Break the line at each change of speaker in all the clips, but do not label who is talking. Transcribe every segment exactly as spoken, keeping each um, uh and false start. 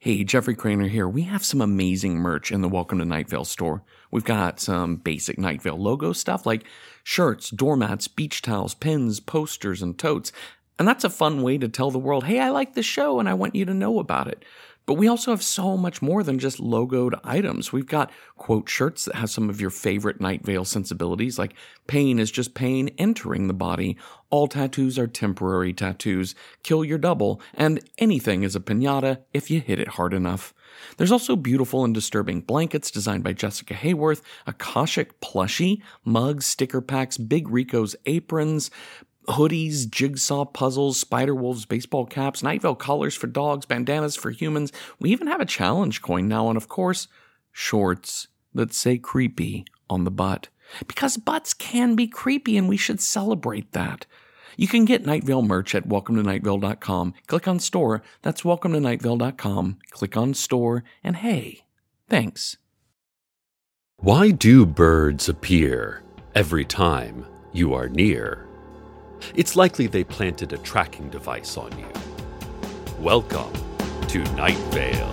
Hey, Jeffrey Craner here. We have some amazing merch in the Welcome to Night Vale store. We've got some basic Night Vale logo stuff like shirts, doormats, beach towels, pins, posters, and totes. And that's a fun way to tell the world, hey, I like this show and I want you to know about it. But we also have so much more than just logoed items. We've got quote shirts that have some of your favorite Night Vale sensibilities, like pain is just pain entering the body, all tattoos are temporary tattoos, kill your double, and anything is a piñata if you hit it hard enough. There's also beautiful and disturbing blankets designed by Jessica Hayworth, Akashic plushie, mugs, sticker packs, Big Rico's aprons, hoodies, jigsaw puzzles, Spider-Wolves baseball caps, Night Vale collars for dogs, bandanas for humans. We even have a challenge coin now, and of course, shorts that say creepy on the butt. Because butts can be creepy, and we should celebrate that. You can get Night Vale merch at welcome to night vale dot com. Click on store. That's welcome to night vale dot com. Click on store, and hey, thanks.
Why do birds appear every time you are near? It's likely they planted a tracking device on you. Welcome to Night Vale.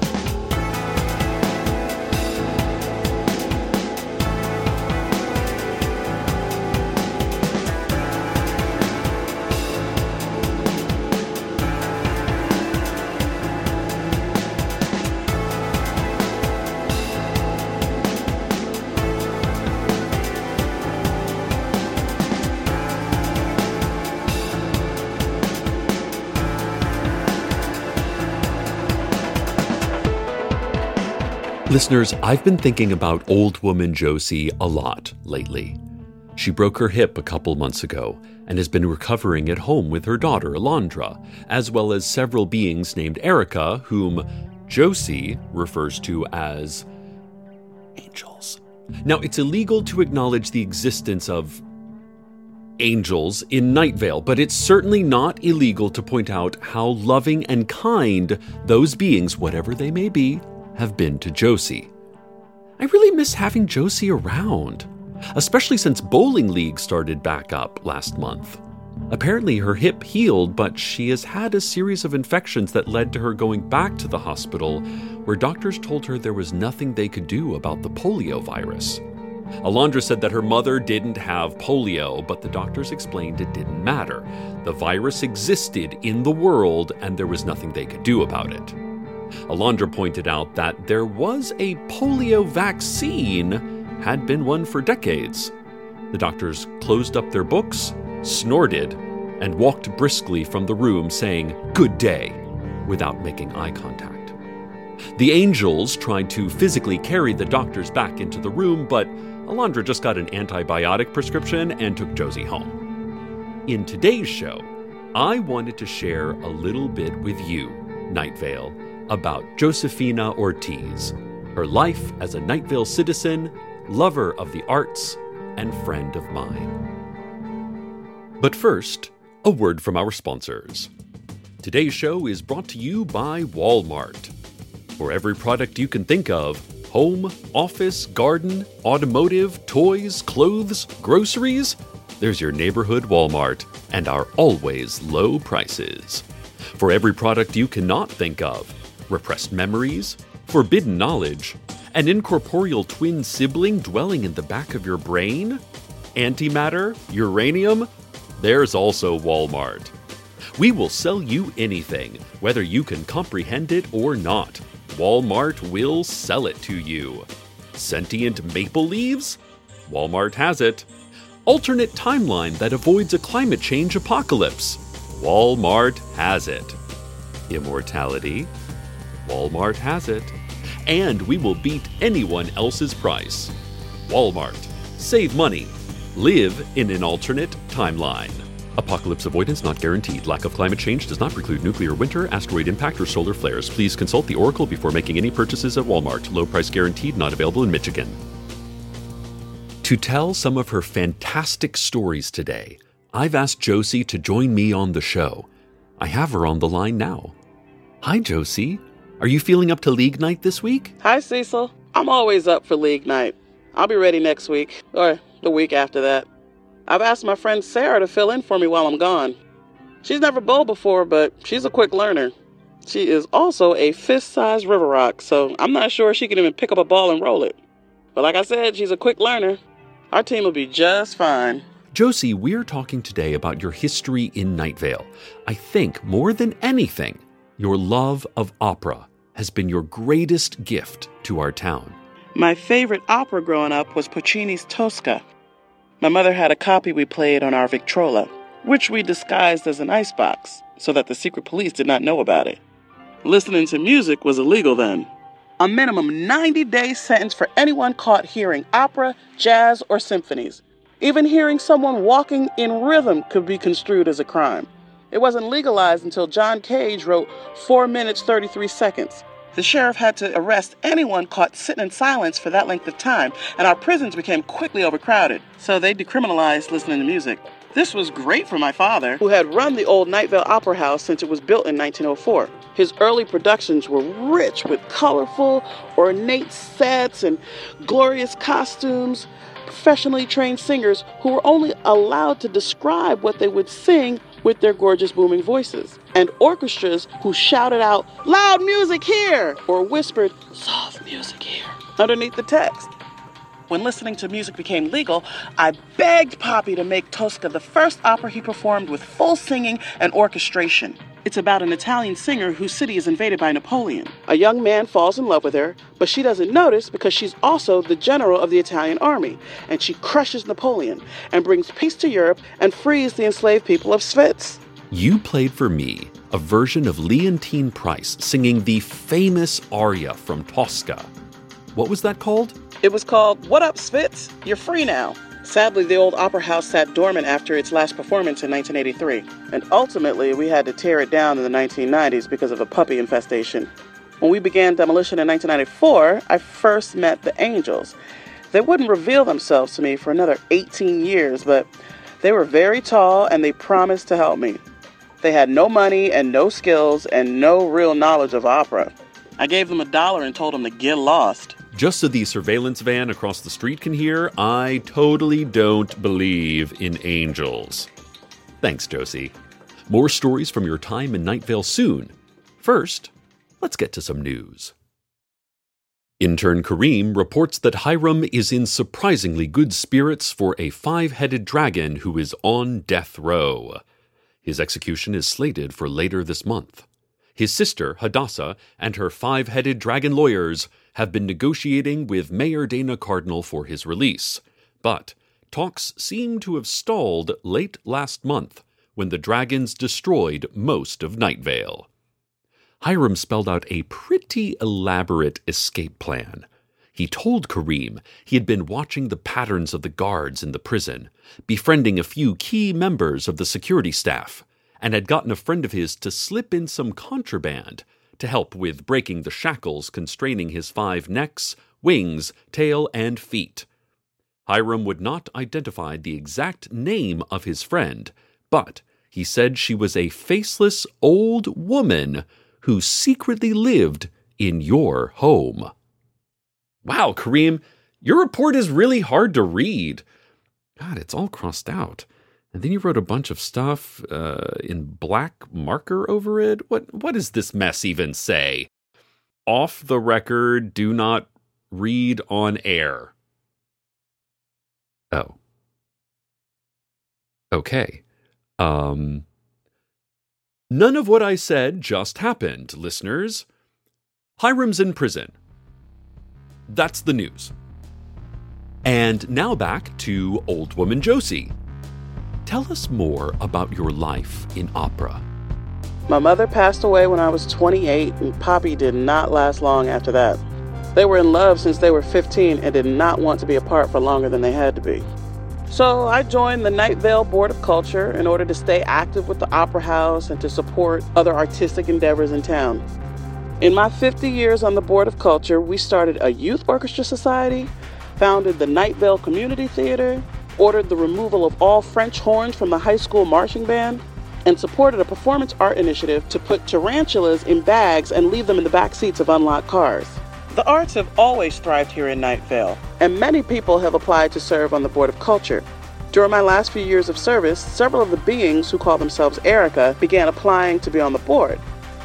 Listeners, I've been thinking about old woman Josie a lot lately. She broke her hip a couple months ago and has been recovering at home with her daughter, Alondra, as well as several beings named Erica, whom Josie refers to as angels. Now, it's illegal to acknowledge the existence of angels in Night Vale, but it's certainly not illegal to point out how loving and kind those beings, whatever they may be, have been to Josie. I really miss having Josie around, especially since Bowling League started back up last month. Apparently her hip healed, but she has had a series of infections that led to her going back to the hospital, where doctors told her there was nothing they could do about the polio virus. Alondra said that her mother didn't have polio, but the doctors explained it didn't matter. The virus existed in the world, and there was nothing they could do about it. Alondra pointed out that there was a polio vaccine, had been one for decades. The doctors closed up their books, snorted, and walked briskly from the room saying, "Good day," without making eye contact. The angels tried to physically carry the doctors back into the room, but Alondra just got an antibiotic prescription and took Josie home. In today's show, I wanted to share a little bit with you, Night Vale, about Josefina Ortiz, her life as a Night Vale citizen, lover of the arts, and friend of mine. But first, a word from our sponsors. Today's show is brought to you by Walmart. For every product you can think of, home, office, garden, automotive, toys, clothes, groceries, there's your neighborhood Walmart and our always low prices. For every product you cannot think of, repressed memories, forbidden knowledge, an incorporeal twin sibling dwelling in the back of your brain, antimatter, uranium, there's also Walmart. We will sell you anything, whether you can comprehend it or not. Walmart will sell it to you. Sentient maple leaves? Walmart has it. Alternate timeline that avoids a climate change apocalypse? Walmart has it. Immortality? Walmart has it. And we will beat anyone else's price. Walmart. Save money. Live in an alternate timeline. Apocalypse avoidance not guaranteed. Lack of climate change does not preclude nuclear winter, asteroid impact, or solar flares. Please consult the Oracle before making any purchases at Walmart. Low price guaranteed, not available in Michigan. To tell some of her fantastic stories today, I've asked Josie to join me on the show. I have her on the line now. Hi, Josie. Are you feeling up to League Night this week?
Hi, Cecil. I'm always up for League Night. I'll be ready next week, or the week after that. I've asked my friend Sarah to fill in for me while I'm gone. She's never bowled before, but she's a quick learner. She is also a fist-sized river rock, so I'm not sure she can even pick up a ball and roll it. But like I said, she's a quick learner. Our team will be just fine.
Josie, we're talking today about your history in Night Vale. I think, more than anything, your love of opera has been your greatest gift to our town.
My favorite opera growing up was Puccini's Tosca. My mother had a copy we played on our Victrola, which we disguised as an icebox so that the secret police did not know about it. Listening to music was illegal then. A minimum ninety-day sentence for anyone caught hearing opera, jazz, or symphonies. Even hearing someone walking in rhythm could be construed as a crime. It wasn't legalized until John Cage wrote four minutes, thirty-three seconds. The sheriff had to arrest anyone caught sitting in silence for that length of time, and our prisons became quickly overcrowded, so they decriminalized listening to music. This was great for my father, who had run the old Night Vale Opera House since it was built in nineteen oh four. His early productions were rich with colorful, ornate sets and glorious costumes, professionally trained singers who were only allowed to describe what they would sing with their gorgeous booming voices, and orchestras who shouted out, "Loud music here!" or whispered, "Soft music here," underneath the text. When listening to music became legal, I begged Poppy to make Tosca the first opera he performed with full singing and orchestration. It's about an Italian singer whose city is invaded by Napoleon. A young man falls in love with her, but she doesn't notice because she's also the general of the Italian army, and she crushes Napoleon and brings peace to Europe and frees the enslaved people of Svitz.
You played for me a version of Leontine Price singing the famous aria from Tosca. What was that called?
It was called "What Up, Svitz? You're Free Now." Sadly, the old opera house sat dormant after its last performance in nineteen eighty-three, and ultimately we had to tear it down in the nineteen nineties because of a puppy infestation. When we began demolition in nineteen ninety-four, I first met the Angels. They wouldn't reveal themselves to me for another eighteen years, but they were very tall and they promised to help me. They had no money and no skills and no real knowledge of opera. I gave them a dollar and told them to get lost.
Just so the surveillance van across the street can hear, I totally don't believe in angels. Thanks, Josie. More stories from your time in Night Vale soon. First, let's get to some news. Intern Kareem reports that Hiram is in surprisingly good spirits for a five-headed dragon who is on death row. His execution is slated for later this month. His sister, Hadassah, and her five-headed dragon lawyers have been negotiating with Mayor Dana Cardinal for his release. But talks seem to have stalled late last month when the dragons destroyed most of Night Vale. Hiram spelled out a pretty elaborate escape plan. He told Kareem he had been watching the patterns of the guards in the prison, befriending a few key members of the security staff, and had gotten a friend of his to slip in some contraband to help with breaking the shackles constraining his five necks, wings, tail, and feet. Hiram would not identify the exact name of his friend, but he said she was a faceless old woman who secretly lived in your home. Wow, Kareem, your report is really hard to read. God, it's all crossed out. And then you wrote a bunch of stuff uh, in black marker over it. What what does this mess even say? Off the record, do not read on air. Oh. Okay. Um. None of what I said just happened, listeners. Hiram's in prison. That's the news. And now back to Old Woman Josie. Tell us more about your life in opera.
My mother passed away when I was twenty-eight, and Poppy did not last long after that. They were in love since they were fifteen and did not want to be apart for longer than they had to be. So I joined the Night Vale Board of Culture in order to stay active with the Opera House and to support other artistic endeavors in town. In my fifty years on the Board of Culture, we started a youth orchestra society, founded the Night Vale Community Theater, ordered the removal of all French horns from the high school marching band, and supported a performance art initiative to put tarantulas in bags and leave them in the back seats of unlocked cars. The arts have always thrived here in Night Vale, and many people have applied to serve on the Board of Culture. During my last few years of service, several of the beings who call themselves Erica began applying to be on the board.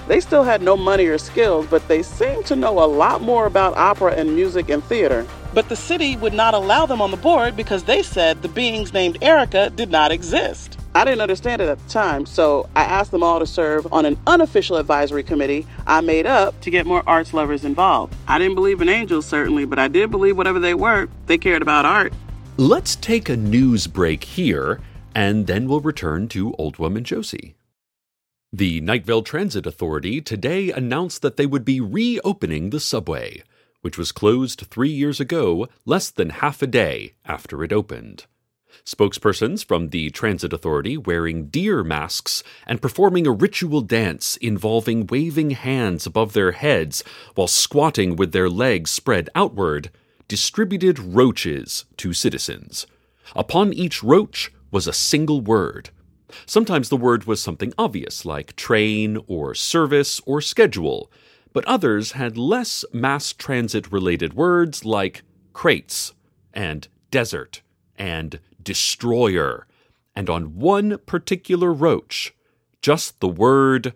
They still had no money or skills, but they seemed to know a lot more about opera and music and theater. But the city would not allow them on the board because they said the beings named Erica did not exist. I didn't understand it at the time, so I asked them all to serve on an unofficial advisory committee I made up to get more arts lovers involved. I didn't believe in angels, certainly, but I did believe whatever they were, they cared about art.
Let's take a news break here, and then we'll return to Old Woman Josie. The Night Vale Transit Authority today announced that they would be reopening the subway, which was closed three years ago, less than half a day after it opened. Spokespersons from the Transit Authority wearing deer masks and performing a ritual dance involving waving hands above their heads while squatting with their legs spread outward distributed roaches to citizens. Upon each roach was a single word. Sometimes the word was something obvious, like train or service or schedule, but others had less mass transit-related words like crates and desert and destroyer, and on one particular roach, just the word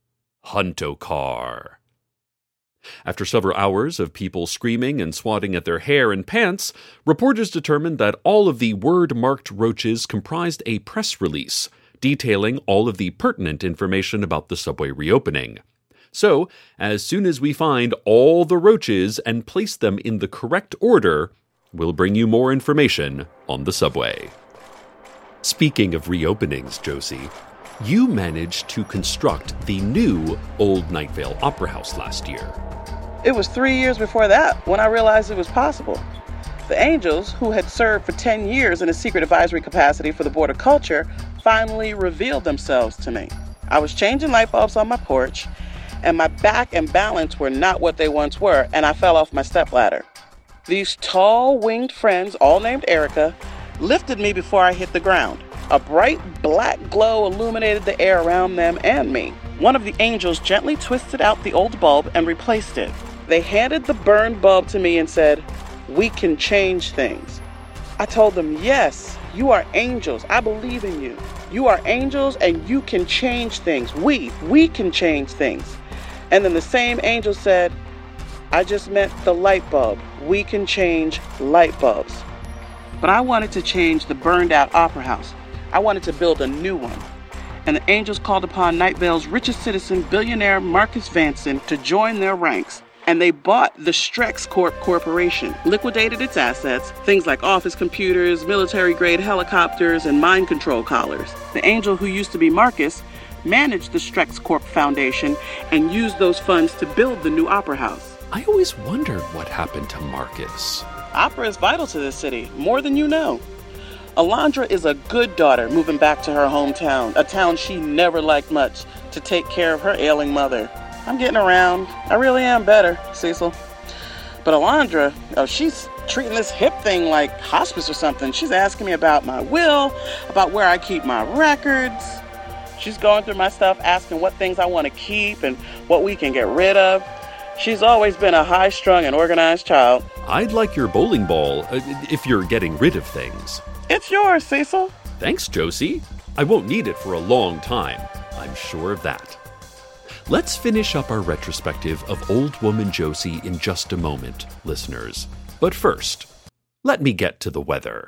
Huntocar. After several hours of people screaming and swatting at their hair and pants, reporters determined that all of the word-marked roaches comprised a press release detailing all of the pertinent information about the subway reopening. So, as soon as we find all the roaches and place them in the correct order, we'll bring you more information on the subway. Speaking of reopenings, Josie, you managed to construct the new Old Night Vale Opera House last year.
It was three years before that when I realized it was possible. The angels, who had served for ten years in a secret advisory capacity for the Board of Culture, finally revealed themselves to me. I was changing light bulbs on my porch, and my back and balance were not what they once were, and I fell off my stepladder. These tall, winged friends, all named Erica, lifted me before I hit the ground. A bright black glow illuminated the air around them and me. One of the angels gently twisted out the old bulb and replaced it. They handed the burned bulb to me and said, "We can change things." I told them, "Yes, you are angels. I believe in you. You are angels and you can change things. We, we can change things." And then the same angel said, "I just meant the light bulb. We can change light bulbs." But I wanted to change the burned out opera house. I wanted to build a new one. And the angels called upon Night Vale's richest citizen, billionaire Marcus Vanson, to join their ranks. And they bought the Strex Corp Corporation, liquidated its assets, things like office computers, military-grade helicopters, and mind control collars. The angel who used to be Marcus managed the Strex Corp Foundation and used those funds to build the new opera house.
I always wondered what happened to Marcus.
Opera is vital to this city, more than you know. Alondra is a good daughter moving back to her hometown, a town she never liked much, to take care of her ailing mother. I'm getting around. I really am better, Cecil. But Alondra, oh, she's treating this hip thing like hospice or something. She's asking me about my will, about where I keep my records. She's going through my stuff, asking what things I want to keep and what we can get rid of. She's always been a high-strung and organized child.
I'd like your bowling ball, uh, if you're getting rid of things.
It's yours, Cecil.
Thanks, Josie. I won't need it for a long time. I'm sure of that. Let's finish up our retrospective of Old Woman Josie in just a moment, listeners. But first, let me get to the weather.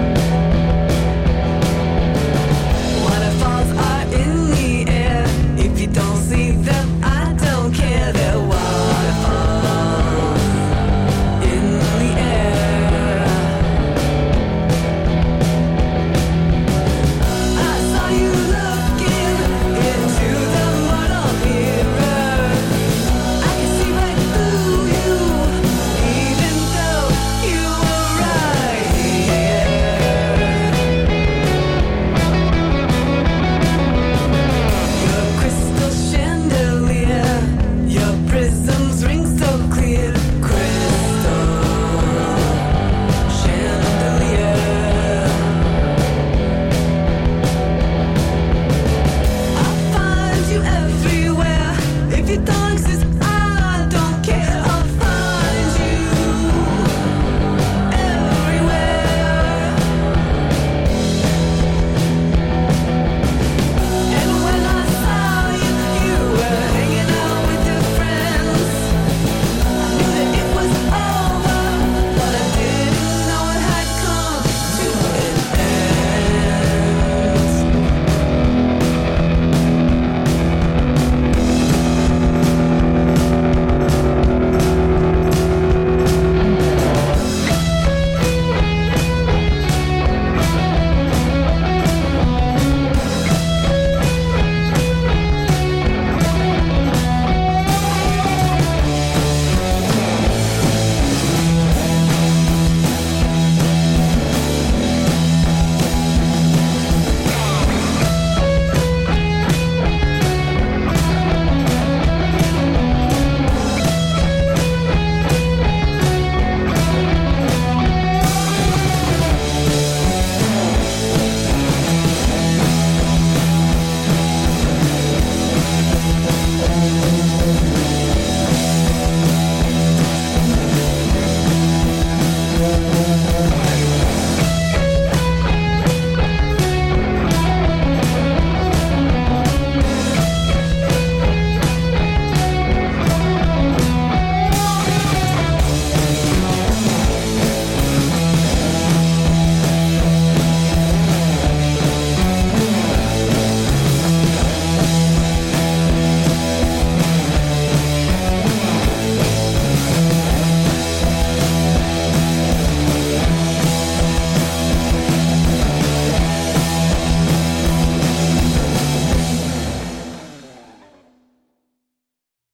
Waterfalls are in the air. If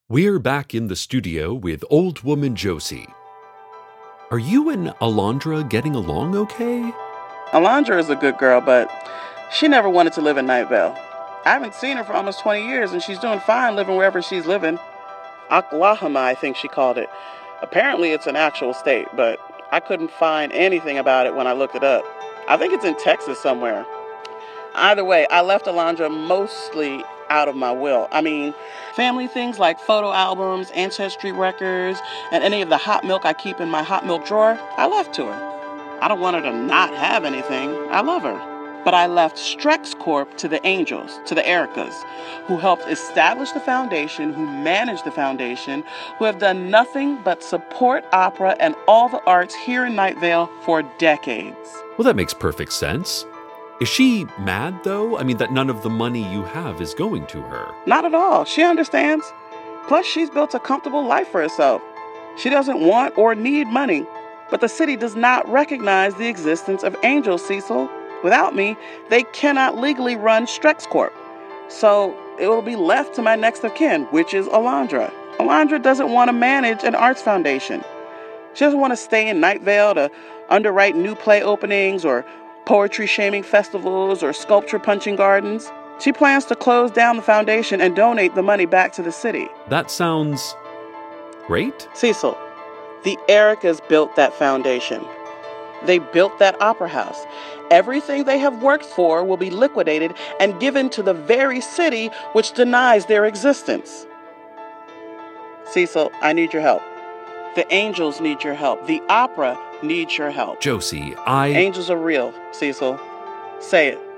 We're back in the studio with Old Woman Josie. Are you and Alondra getting along okay?
Alondra is a good girl, but she never wanted to live in Night Vale. I haven't seen her for almost twenty years, and she's doing fine living wherever she's living. Oklahoma, I think she called it. Apparently it's an actual state, but I couldn't find anything about it when I looked it up. I think it's in Texas somewhere. Either way, I left Alondra mostly out of my will. I mean, family things like photo albums, ancestry records, and any of the hot milk I keep in my hot milk drawer, I left to her. I don't want her to not have anything. I love her. But I left Strex Corp to the Angels, to the Ericas, who helped establish the foundation, who manage the foundation, who have done nothing but support opera and all the arts here in Night Vale for decades.
Well, that makes perfect sense. Is she mad, though? I mean, that none of the money you have is going to her.
Not at all. She understands. Plus, she's built a comfortable life for herself. She doesn't want or need money. But the city does not recognize the existence of Angels, Cecil. Without me, they cannot legally run Strex Corp. So it will be left to my next of kin, which is Alondra. Alondra doesn't want to manage an arts foundation. She doesn't want to stay in Night Vale to underwrite new play openings or poetry shaming festivals or sculpture punching gardens. She plans to close down the foundation and donate the money back to the city.
That sounds great.
Cecil, the Ericas built that foundation. They built that opera house. Everything they have worked for will be liquidated and given to the very city which denies their existence. Cecil, I need your help. The Angels need your help. The opera needs your help.
Josie, I...
Angels are real, Cecil. Say it.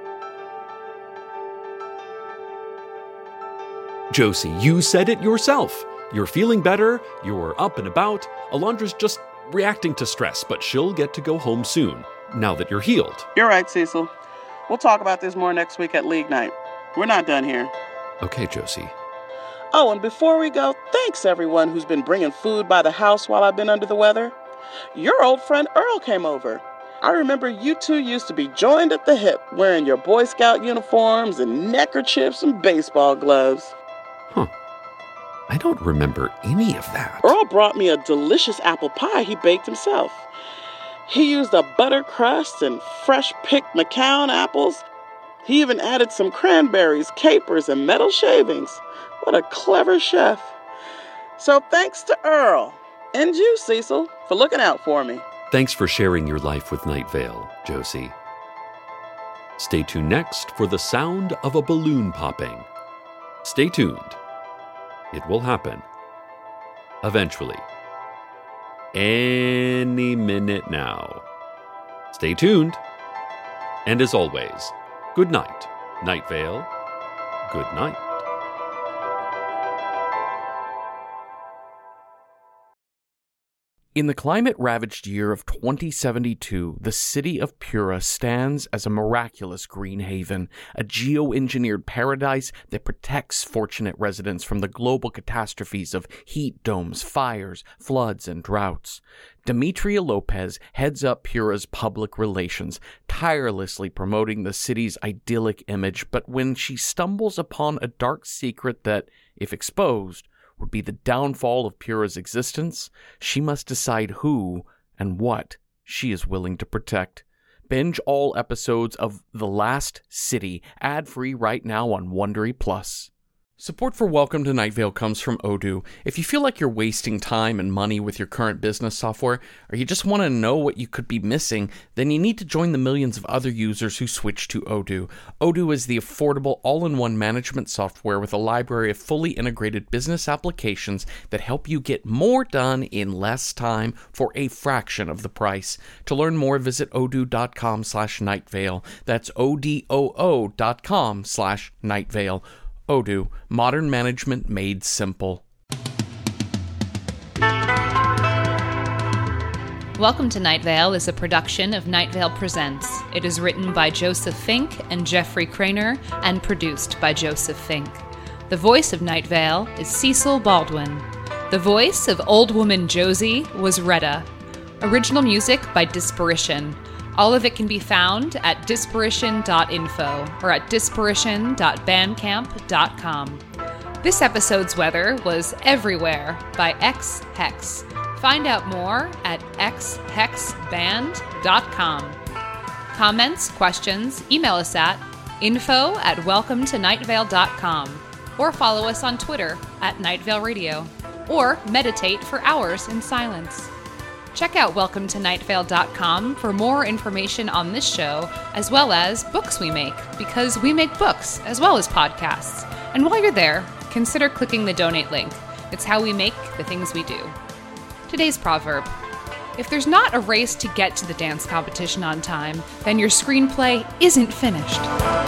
Josie, you said it yourself. You're feeling better, you're up and about. Alondra's just reacting to stress, but she'll get to go home soon, now that you're healed.
You're right, Cecil. We'll talk about this more next week at League Night. We're not done here.
Okay, Josie.
Oh, and before we go, thanks everyone who's been bringing food by the house while I've been under the weather. Your old friend Earl came over. I remember you two used to be joined at the hip, wearing your Boy Scout uniforms and neckerchiefs and baseball gloves.
Huh. I don't remember any of that.
Earl brought me a delicious apple pie he baked himself. He used a butter crust and fresh-picked McCown apples. He even added some cranberries, capers, and metal shavings. What a clever chef. So thanks to Earl, and you, Cecil, for looking out for me.
Thanks for sharing your life with Night Vale, Josie. Stay tuned next for the sound of a balloon popping. Stay tuned. It will happen. Eventually. Any minute now. Stay tuned. And as always, good night, Night Vale. Good night.
In the climate-ravaged year of twenty seventy-two, the city of Pura stands as a miraculous green haven, a geoengineered paradise that protects fortunate residents from the global catastrophes of heat domes, fires, floods, and droughts. Demetria Lopez heads up Pura's public relations, tirelessly promoting the city's idyllic image, but when she stumbles upon a dark secret that, if exposed, would be the downfall of Pura's existence, she must decide who and what she is willing to protect. Binge all episodes of The Last City, ad-free right now on Wondery Plus. Support for Welcome to Night Vale comes from Odoo. If you feel like you're wasting time and money with your current business software, or you just want to know what you could be missing, then you need to join the millions of other users who switch to Odoo. Odoo is the affordable all-in-one management software with a library of fully integrated business applications that help you get more done in less time for a fraction of the price. To learn more, visit odoo.com slash nightvale. That's O-D-O-O dot com slash nightvale. Odoo, modern management made simple.
Welcome to Night Vale is a production of Night Vale Presents. It is written by Joseph Fink and Jeffrey Craner and produced by Joseph Fink. The voice of Night Vale is Cecil Baldwin. The voice of Old Woman Josie was Retta. Original music by Disparition. All of it can be found at disparition dot info or at disparition dot bandcamp dot com. This episode's weather was Everywhere by X Hex. Find out more at x hex band dot com. Comments, questions, email us at info at welcome to night vale dot com, or follow us on Twitter at Night Vale Radio, or meditate for hours in silence. Check out welcome to night vale dot com for more information on this show, as well as books we make, because we make books as well as podcasts. And while you're there, consider clicking the donate link. It's how we make the things we do. Today's proverb: if there's not a race to get to the dance competition on time, then your screenplay isn't finished.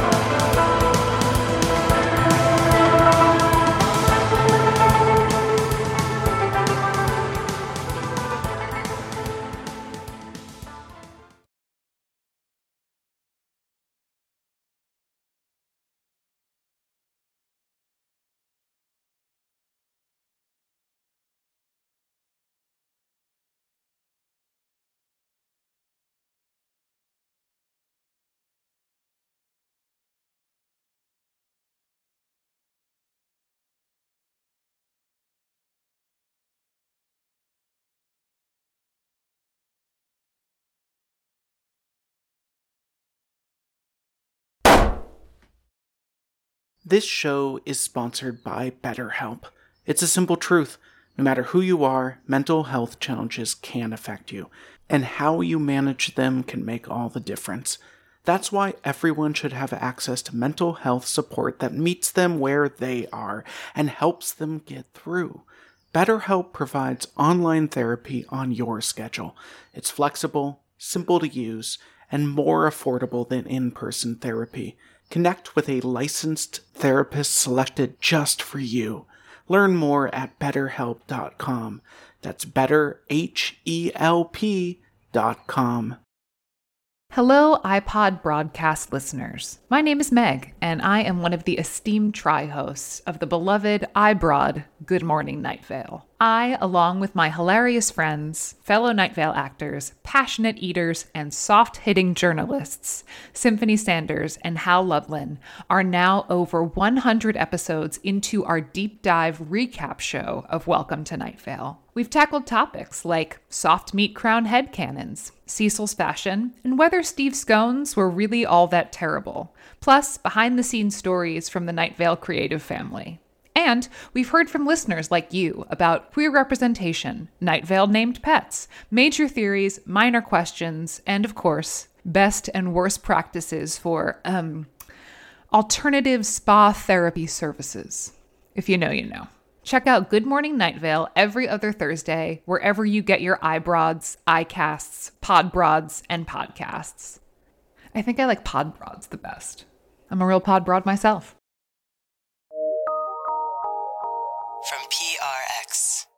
This show is sponsored by BetterHelp. It's a simple truth. No matter who you are, mental health challenges can affect you, and how you manage them can make all the difference. That's why everyone should have access to mental health support that meets them where they are and helps them get through. BetterHelp provides online therapy on your schedule. It's flexible, simple to use, and more affordable than in-person therapy. Connect with a licensed therapist selected just for you. Learn more at better help dot com. That's better, H E L P dot com.
Hello, iPod broadcast listeners. My name is Meg, and I am one of the esteemed tri-hosts of the beloved iBroad Good Morning Night Vale. I, along with my hilarious friends, fellow Night Vale actors, passionate eaters, and soft-hitting journalists, Symphony Sanders and Hal Lublin, are now over one hundred episodes into our deep dive recap show of Welcome to Night Vale. We've tackled topics like soft meat crown headcanons, Cecil's fashion, and whether Steve scones were really all that terrible, plus behind-the-scenes stories from the Night Vale creative family. And we've heard from listeners like you about queer representation, Night Vale named pets, major theories, minor questions, and of course, best and worst practices for, um, alternative spa therapy services. If you know, you know. Check out Good Morning Night Vale every other Thursday, wherever you get your iBroads, iCasts, Podbroads, and podcasts. I think I like Podbroads the best. I'm a real Podbroad myself.
From P R X.